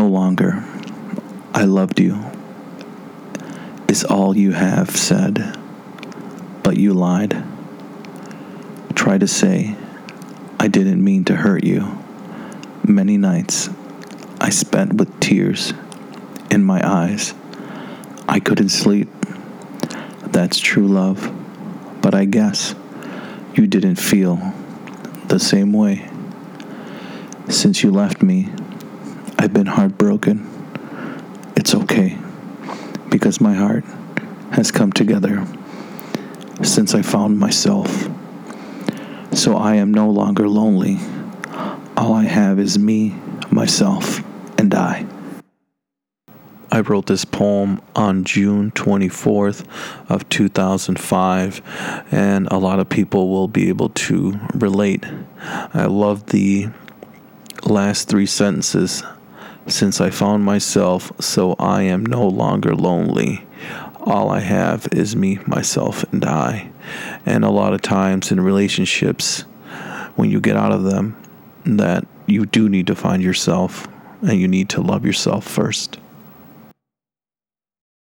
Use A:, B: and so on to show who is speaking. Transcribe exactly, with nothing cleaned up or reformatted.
A: no longer. I loved you is all you have said, but you lied. Try to say, I didn't mean to hurt you. Many nights I spent with tears in my eyes. I couldn't sleep. That's true love, but I guess you didn't feel the same way. Since you left me, I've been heartbroken. It's okay, because my heart has come together since I found myself. So I am no longer lonely. All I have is me, myself, and I. I wrote this poem on June twenty-fourth of two thousand five, and a lot of people will be able to relate. I love the last three sentences. Since I found myself, so I am no longer lonely. All I have is me, myself, and I. And a lot of times in relationships, when you get out of them, that you do need to find yourself, and you need to love yourself first.